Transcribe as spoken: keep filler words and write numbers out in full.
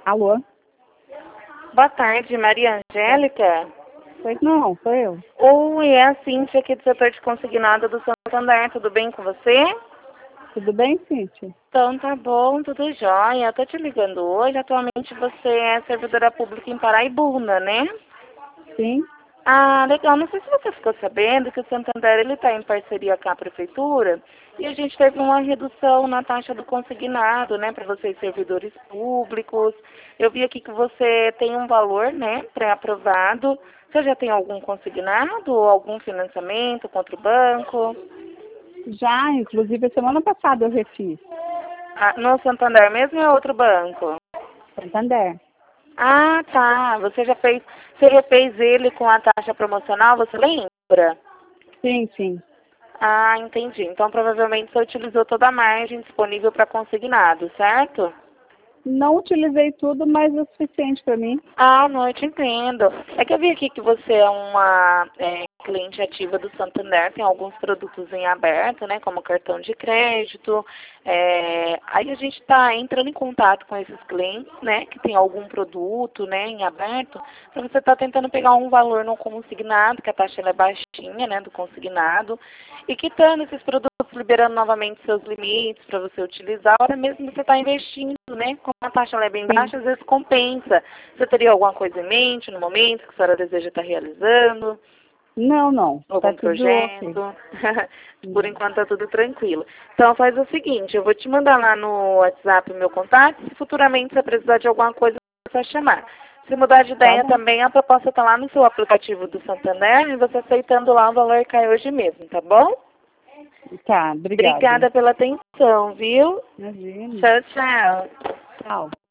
Alô? Boa tarde, Maria Angélica. Pois não, sou eu. Oi, é a Cíntia aqui do setor de consignado do Santander. Tudo bem com você? Tudo bem, Cíntia? Então tá bom, tudo jóia. Eu tô te ligando hoje. Atualmente você é servidora pública em Paraibuna, né? Sim. Ah, legal. Não sei se você ficou sabendo que o Santander ele está em parceria com a prefeitura e a gente teve uma redução na taxa do consignado, né, para vocês servidores públicos. Eu vi aqui que você tem um valor, né, pré-aprovado. Você já tem algum consignado ou algum financiamento contra o banco? Já, inclusive, a semana passada eu refiz. Ah, no Santander mesmo ou é outro banco? Santander. Ah, tá. Você já fez, você refez ele com a taxa promocional, você lembra? Sim, sim. Ah, entendi. Então, provavelmente você utilizou toda a margem disponível para consignado, certo? Não utilizei tudo, mas é o suficiente para mim. Ah, não, eu te entendo. É que eu vi aqui que você é uma é, cliente ativa do Santander, tem alguns produtos em aberto, né, como cartão de crédito. É, aí a gente está entrando em contato com esses clientes, né, que tem algum produto, né, em aberto, para você estar tentando pegar um valor no consignado, que a taxa ela é baixinha, né, do consignado, e quitando esses produtos, liberando novamente seus limites para você utilizar, a hora mesmo você está investindo, né, como a taxa ela é bem Sim. baixa, às vezes compensa. Você teria alguma coisa em mente no momento que a senhora deseja estar realizando? Não, não. Algum Tá tudo ok. projeto? Por enquanto tá tudo tranquilo. Então faz o seguinte, eu vou te mandar lá no WhatsApp o meu contato, se futuramente você precisar de alguma coisa, é só chamar. Se mudar de Tá ideia bom. também, a proposta está lá no seu aplicativo do Santander e você aceitando lá o valor cai hoje mesmo, tá bom? Tá, obrigada. Obrigada pela atenção, viu? Imagina. Tchau, tchau. Tchau.